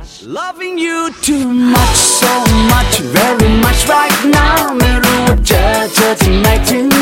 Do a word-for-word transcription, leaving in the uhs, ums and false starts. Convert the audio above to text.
Loving you too much so much very much right now ไม่รู้ว่าเจอเธอที่ไหนถึง